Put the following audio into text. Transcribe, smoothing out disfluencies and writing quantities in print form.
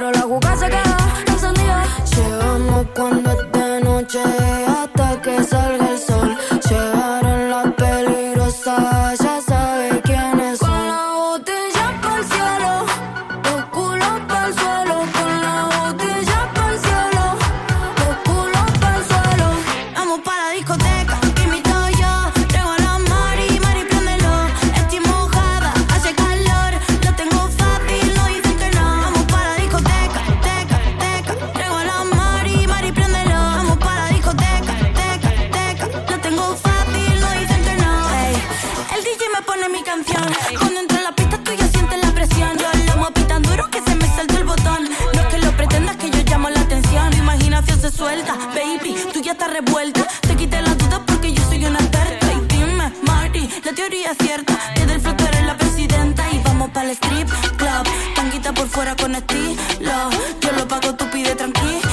pero la juca se queda encendida. Llegamos cuando es de noche hasta que salga el sol. Llegaron las peligrosas, ya sabe quiénes son. Con la botella pa'l cielo, los culos pa'l suelo. Con la botella pa'l cielo, los culos pa'l suelo. Vamos pa' la discoteca, te invito yo. Traigo a la Mari, Mari préndelo. Estoy mojada, hace calor. Lo tengo fácil, no dicen que no. Vamos pa' la discoteca, teca, teca. Traigo a la Mari, Mari préndelo. Vamos pa' la discoteca, teca, teca. Lo tengo fácil, no dicen que no. Ey, el DJ me pone mi canción. Cuando entra en la pista tú ya sientes la presión. Yo lo moví tan duro que se me saltó el botón. No es que lo pretendas, que yo llamo la atención. Tu imaginación se suelta, baby, tú ya estás revuelta. Te quité las dudas porque yo soy una experta. Y dime, Marty, la teoría es cierta, que del flow tú eres la presidenta. Y vamos para el strip club, tanguita por fuera con estilo. Yo lo pago, tú pide tranquilo.